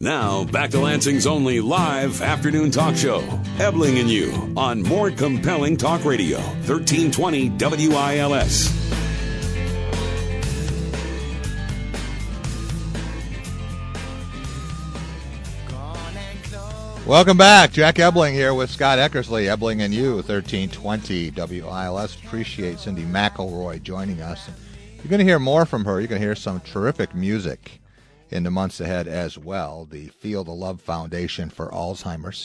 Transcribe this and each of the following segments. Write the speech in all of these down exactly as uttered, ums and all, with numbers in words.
Now, back to Lansing's only live afternoon talk show, Ebling and You, on More Compelling Talk Radio, thirteen twenty W I L S. Welcome back. Jack Ebling here with Scott Eckersley, Ebling and You, thirteen twenty W I L S. Appreciate Cindy McElroy joining us. You're going to hear more from her. You're going to hear some terrific music in the months ahead as well, the Feel the Love Foundation for Alzheimer's.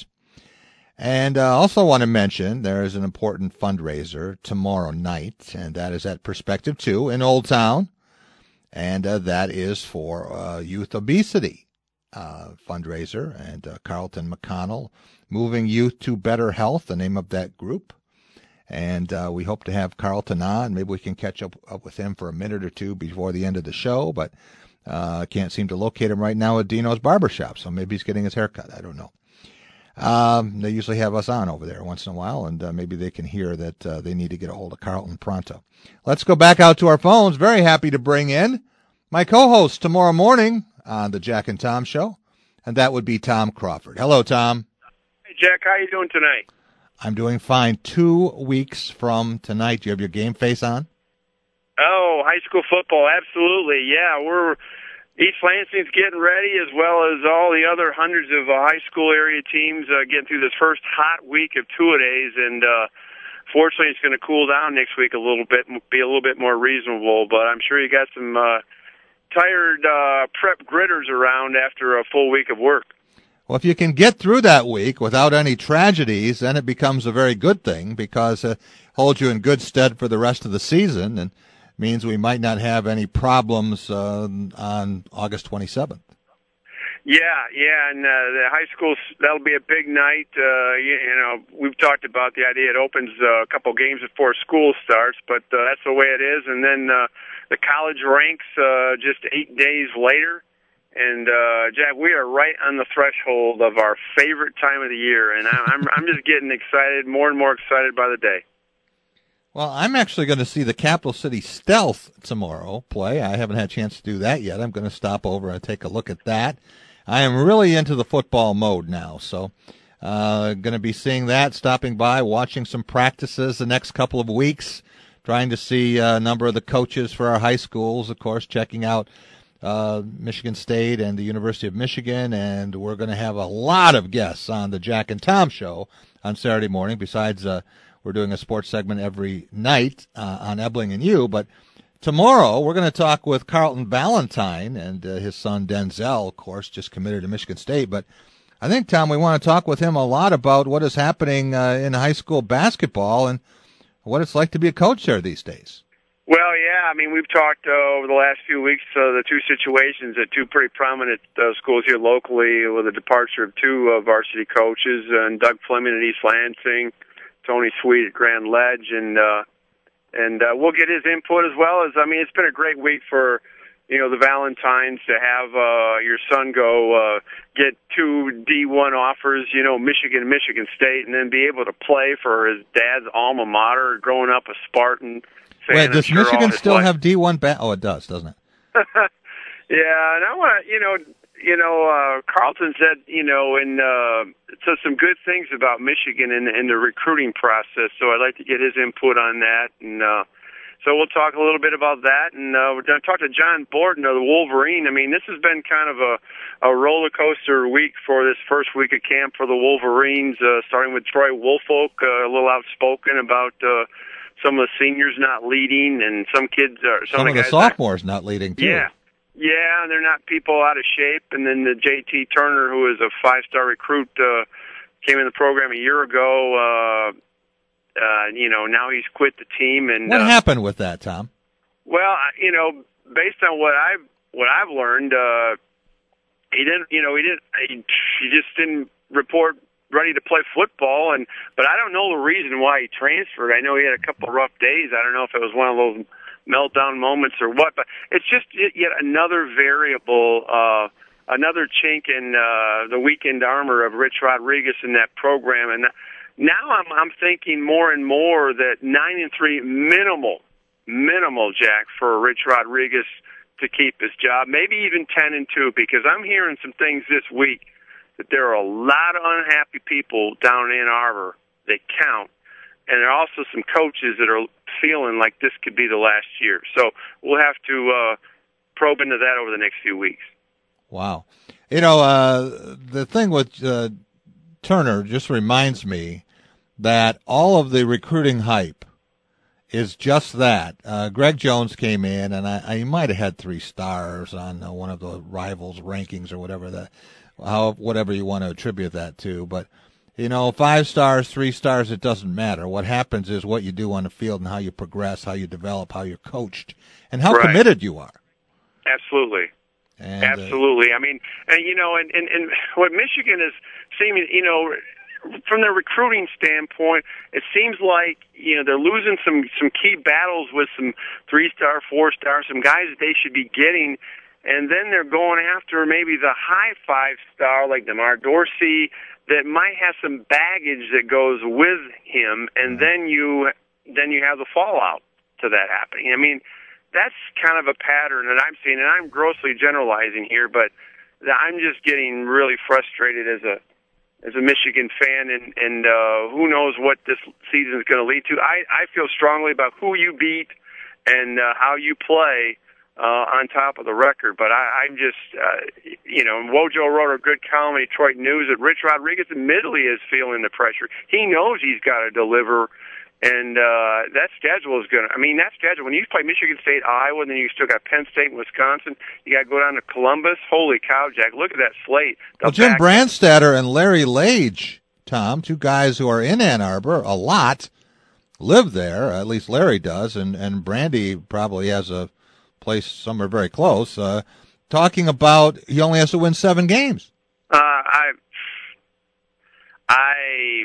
And uh, also want to mention there is an important fundraiser tomorrow night, and that is at Perspective two in Old Town, and uh, that is for uh, youth obesity uh, fundraiser, and uh, Carlton McConnell, Moving Youth to Better Health, the name of that group. And uh, we hope to have Carlton on. Maybe we can catch up, up with him for a minute or two before the end of the show, but I uh, can't seem to locate him right now at Dino's Barbershop, so maybe he's getting his hair cut. I don't know. Um, they usually have us on over there once in a while, and uh, maybe they can hear that uh, they need to get a hold of Carlton pronto. Let's go back out to our phones. Very happy to bring in my co-host tomorrow morning on the Jack and Tom Show, and that would be Tom Crawford. Hello, Tom. Hey, Jack. How you doing tonight? I'm doing fine. Two weeks from tonight, do you have your game face on? Oh, high school football, absolutely. Yeah, we're East Lansing's getting ready, as well as all the other hundreds of uh, high school area teams uh, getting through this first hot week of two-a-days, and uh, fortunately it's going to cool down next week a little bit, be a little bit more reasonable, but I'm sure you got some uh, tired uh, prep gritters around after a full week of work. Well, if you can get through that week without any tragedies, then it becomes a very good thing, because it holds you in good stead for the rest of the season, and means we might not have any problems uh, on August twenty-seventh. Yeah, yeah, and uh, the high school, that'll be a big night. Uh, you, you know, we've talked about the idea it opens uh, a couple games before school starts, but uh, that's the way it is. And then uh, the college ranks uh, just eight days later. And, uh, Jack, we are right on the threshold of our favorite time of the year, and I'm, I'm just getting excited, more and more excited by the day. Well, I'm actually going to see the Capital City Stealth tomorrow play. I haven't had a chance to do that yet. I'm going to stop over and take a look at that. I am really into the football mode now, so uh, going to be seeing that, stopping by, watching some practices the next couple of weeks, trying to see a number of the coaches for our high schools, of course, checking out uh, Michigan State and the University of Michigan, and we're going to have a lot of guests on the Jack and Tom Show on Saturday morning, besides uh, we're doing a sports segment every night uh, on Ebling and You. But tomorrow we're going to talk with Carlton Valentine and uh, his son Denzel, of course, just committed to Michigan State. But I think, Tom, we want to talk with him a lot about what is happening uh, in high school basketball and what it's like to be a coach there these days. Well, yeah, I mean, we've talked uh, over the last few weeks, uh, the two situations at two pretty prominent uh, schools here locally with the departure of two uh, varsity coaches, uh, and Doug Fleming at East Lansing, Tony Sweet at Grand Ledge, and uh, and uh, we'll get his input as well as, I mean, it's been a great week for, you know, the Valentines to have uh, your son go uh, get two D one offers, you know, Michigan and Michigan State, and then be able to play for his dad's alma mater, growing up a Spartan. Wait, does sure Michigan still life. have D one? Ba- oh, it does, doesn't it? Yeah, and I want to, you know, you know, uh, Carlton said, you know, and uh, said some good things about Michigan in, in the recruiting process. So I'd like to get his input on that, and uh, so we'll talk a little bit about that. And uh, we're going to talk to John Borton of the Wolverine. I mean, this has been kind of a, a roller coaster week for this first week of camp for the Wolverines, uh, starting with Troy Woolfolk, uh, a little outspoken about Uh, some of the seniors not leading, and some kids are some, some of the, of the sophomores not, not leading too. Yeah, yeah, and they're not people out of shape. And then the J T Turner, who is a five-star recruit, uh, came in the program a year ago. Uh, uh, you know, now he's quit the team. And what uh, happened with that, Tom? Well, you know, based on what I've what I've learned, uh, he didn't. You know, he didn't. He, he just didn't report ready to play football, and but I don't know the reason why he transferred. I know he had a couple of rough days. I don't know if it was one of those meltdown moments or what, but it's just yet another variable, uh, another chink in uh, the weekend armor of Rich Rodriguez in that program. And now I'm, I'm thinking more and more that nine and three minimal, minimal, Jack, for Rich Rodriguez to keep his job, maybe even ten and two, because I'm hearing some things this week that there are a lot of unhappy people down in Ann Arbor that count, and there are also some coaches that are feeling like this could be the last year. So we'll have to uh, probe into that over the next few weeks. Wow. You know, uh, the thing with uh, Turner just reminds me that all of the recruiting hype is just that. Uh, Greg Jones came in, and I, I might have had three stars on uh, one of the Rivals rankings or whatever that, how whatever you want to attribute that to. But you know, five stars, three stars, it doesn't matter. What happens is what you do on the field and how you progress, how you develop, how you're coached, and how right. committed you are. Absolutely. And, Absolutely. Uh, I mean, and you know, and, and, and what Michigan is seeming, you know, from the recruiting standpoint, it seems like, you know, they're losing some, some key battles with some three-star, four-star, some guys that they should be getting, and then they're going after maybe the high five-star like DeMar Dorsey that might have some baggage that goes with him, and then you then you have the fallout to that happening. I mean, that's kind of a pattern that I'm seeing, and I'm grossly generalizing here, but I'm just getting really frustrated as a as a Michigan fan, and, and uh, who knows what this season is going to lead to. I, I feel strongly about who you beat and uh, how you play uh, on top of the record, but I, I'm just, uh, you know, Wojo wrote a good column in Detroit News that Rich Rodriguez admittedly is feeling the pressure. He knows he's got to deliver. And uh, that schedule is going to, I mean, that schedule, when you play Michigan State, Iowa, and then you still got Penn State and Wisconsin, you got to go down to Columbus. Holy cow, Jack, look at that slate. Well, Jim Brandstatter and Larry Lage, Tom, two guys who are in Ann Arbor a lot, live there, at least Larry does, and, and Brandy probably has a place somewhere very close, uh, talking about he only has to win seven games. Uh, I, I...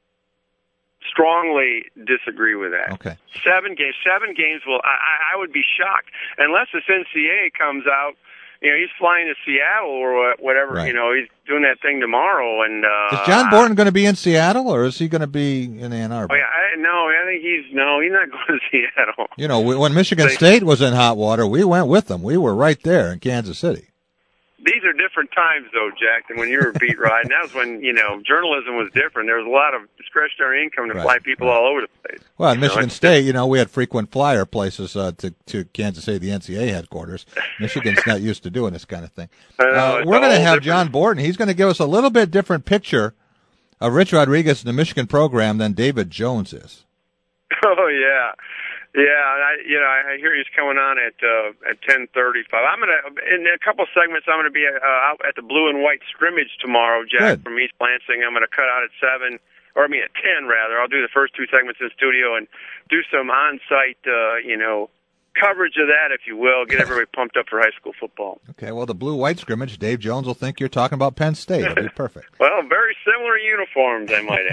strongly disagree with that. Okay. Seven games. Seven games will. I, I would be shocked unless this N C A A comes out. You know, he's flying to Seattle or whatever. Right. You know, he's doing that thing tomorrow. And uh, is John Borton going to be in Seattle or is he going to be in Ann Arbor? Oh, yeah, I, no, I think he's no. He's not going to Seattle. You know, when Michigan they, State was in hot water, we went with them. We were right there in Kansas City. These are different times, though, Jack, than when you were beat riding. That was when, you know, journalism was different. There was a lot of discretionary income to right, fly people right. all over the place. Well, in you Michigan know, State, you know, we had frequent flyer places uh, to, to Kansas City, the N C A A headquarters. Michigan's not used to doing this kind of thing. Know, uh, we're going to have different. John Borton. He's going to give us a little bit different picture of Rich Rodriguez in the Michigan program than David Jones is. Oh, yeah. Yeah, I, you know, I hear he's coming on at uh, at ten thirty-five. I'm gonna in a couple of segments. I'm gonna be uh, out at the blue and white scrimmage tomorrow, Jack, Good. from East Lansing. I'm gonna cut out at seven, or I mean at ten rather. I'll do the first two segments in the studio and do some on-site, uh, you know, coverage of that, if you will. Get everybody pumped up for high school football. Okay, well, the blue-white scrimmage, Dave Jones will think you're talking about Penn State. It'll be perfect. Well, very similar uniforms, I might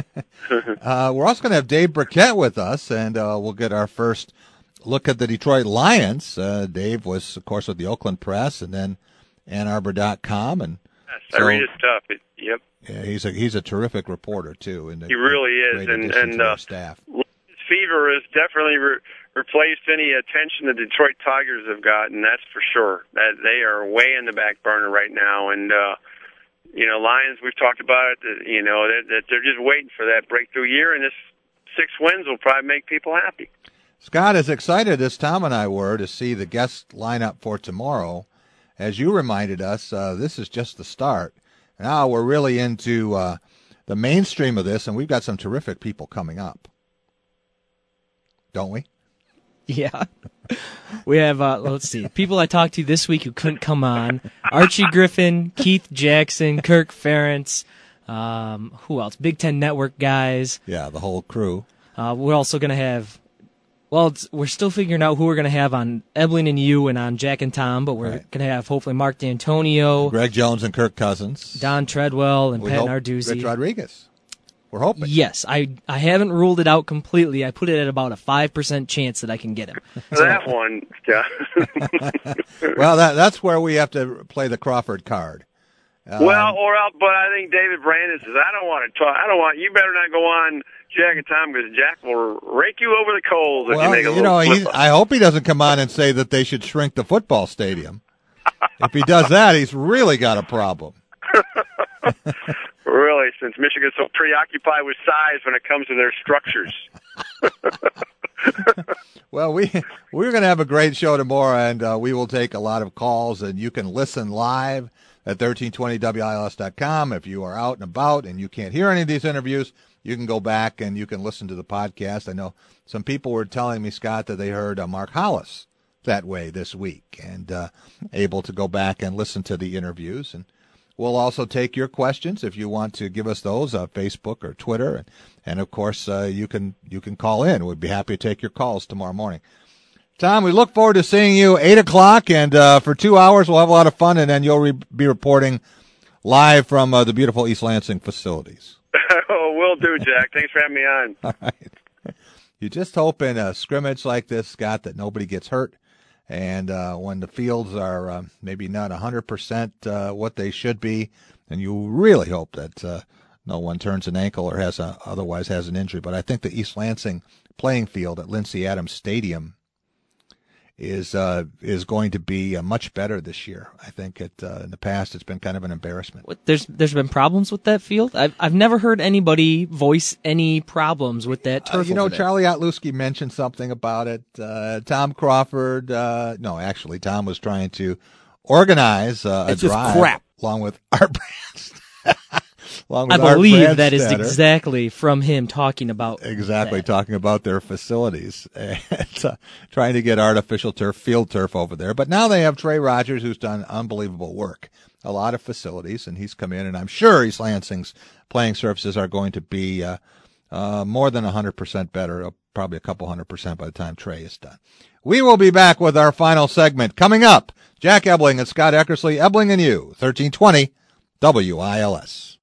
add. uh, we're also going to have Dave Burkett with us, and uh, we'll get our first look at the Detroit Lions. Uh, Dave was, of course, with the Oakland Press and then Ann Arbor dot com. And yes, so, I read his stuff. It, yep. Yeah, he's a he's a terrific reporter, too. And he really is. And, and uh, staff. Fever has definitely re- replaced any attention the Detroit Tigers have gotten, that's for sure. That they are way in the back burner right now. And, uh, you know, Lions, we've talked about it, you know, that, that they're just waiting for that breakthrough year, and this six wins will probably make people happy. Scott, as excited as Tom and I were to see the guest lineup for tomorrow, as you reminded us, uh, this is just the start. Now we're really into uh, the mainstream of this, and we've got some terrific people coming up. Don't we? Yeah. We have, uh, let's see, people I talked to this week who couldn't come on. Archie Griffin, Keith Jackson, Kirk Ferentz, um, who else? Big Ten Network guys. Yeah, the whole crew. Uh, we're also going to have, well, it's, we're still figuring out who we're going to have on Ebling and you and on Jack and Tom, but we're right. going to have hopefully Mark D'Antonio, Greg Jones and Kirk Cousins, Don Treadwell, and we Pat hope Narduzzi. Rich Rodriguez. We're hoping. Yes, I I haven't ruled it out completely. I put it at about a five percent chance that I can get him. So. That one, yeah. Well, that that's where we have to play the Crawford card. Uh, well, or else, but I think David Brandon says, I don't want to talk. I don't want, you better not go on Jack and Tom because Jack will rake you over the coals if well, you make a you little know, slip he's, up. I hope he doesn't come on and say that they should shrink the football stadium. If he does that, he's really got a problem. Really, since Michigan's so preoccupied with size when it comes to their structures. Well, we we're going to have a great show tomorrow, and uh, we will take a lot of calls, and you can listen live at thirteen twenty W I L S dot com. If you are out and about and you can't hear any of these interviews, you can go back and you can listen to the podcast. I know some people were telling me, Scott, that they heard uh, Mark Hollis that way this week, and uh, able to go back and listen to the interviews. And we'll also take your questions if you want to give us those on uh, Facebook or Twitter, and, and of course uh, you can you can call in. We'd be happy to take your calls tomorrow morning. Tom, we look forward to seeing you eight o'clock, and uh, for two hours we'll have a lot of fun, and then you'll re- be reporting live from uh, the beautiful East Lansing facilities. Oh, will do, Jack. Thanks for having me on. All right. You just hope in a scrimmage like this, Scott, that nobody gets hurt. And uh, when the fields are uh, maybe not one hundred percent uh, what they should be, and you really hope that uh, no one turns an ankle or has a, otherwise has an injury. But I think the East Lansing playing field at Lindsey Adams Stadium is uh, is going to be uh, much better this year. I think it, uh, in the past it's been kind of an embarrassment. What, there's there's been problems with that field. I've I've never heard anybody voice any problems with that turf. Uh, you know, over there. Charlie Otluski mentioned something about it. Uh, Tom Crawford, uh, no, actually, Tom was trying to organize uh, a It's just drive crap. along with Art Brandt. along I with Art believe that is Brandstetter. exactly from him talking about Exactly, that. talking about their facilities and uh, trying to get artificial turf, field turf over there. But now they have Trey Rogers, who's done unbelievable work. A lot of facilities, and he's come in, and I'm sure East Lansing's playing surfaces are going to be uh, uh, more than one hundred percent better, uh, probably a couple hundred percent by the time Trey is done. We will be back with our final segment coming up. Jack Ebling and Scott Eckersley, Ebling and you, thirteen twenty W I L S.